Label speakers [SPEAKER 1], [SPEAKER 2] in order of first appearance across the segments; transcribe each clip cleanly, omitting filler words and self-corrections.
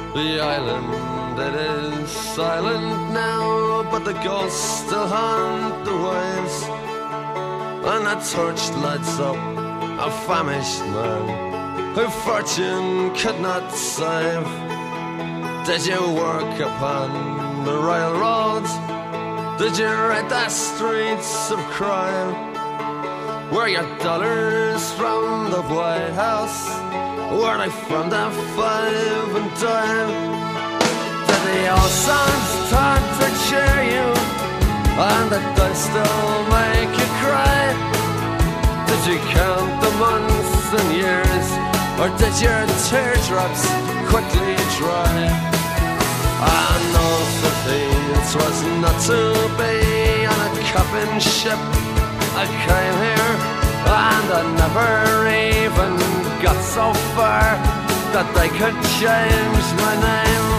[SPEAKER 1] The island, it is silent now, but the ghosts still haunt the waves. And a torch lights up a famished man who fortune could not save. Did you work upon the railroads? Did you ride the streets of crime? Were your dollars from the White House? Were they from the 5 and dime? Did the old songs start to cheer you? And did they still make you cry? Did you count the months and years? Or did your teardrops quickly dry? I know 15 was not to be on a copping ship. I came here and I never even got so far that they could change my name.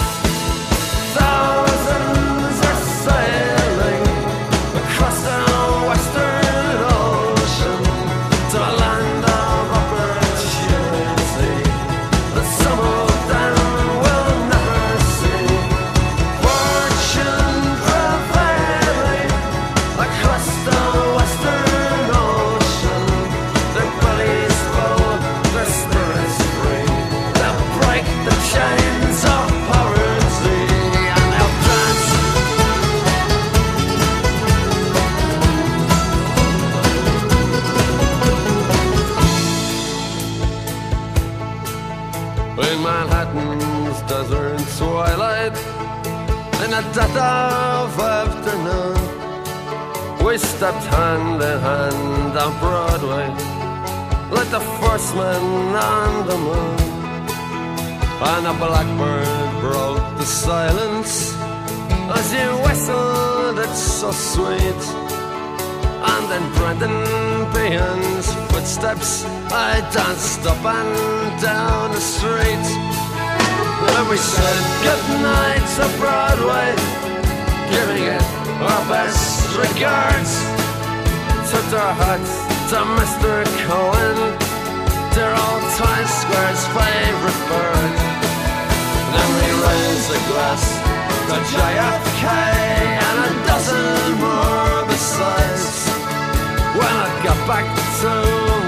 [SPEAKER 1] Thousands are sailing across the western ocean to a land of opportunity that some of them will never see. Fortune prevailing across the western ocean, their bellies full, their spirits free. They'll break the chains of poverty and they'll dance. In Manhattan's desert twilight, in the dead of afternoon, we stepped hand in hand on Broadway, like the first man on the moon. And a blackbird broke the silence as you whistled, it's so sweet. And in Brendan Behan's footsteps, I danced up and down the street. And we said goodnight to Broadway, giving it our best regards. Took our hats to Mr. Cohen, dear old Times Square's favorite bird. Then we raised a glass to JFK and a dozen more besides. When I got back to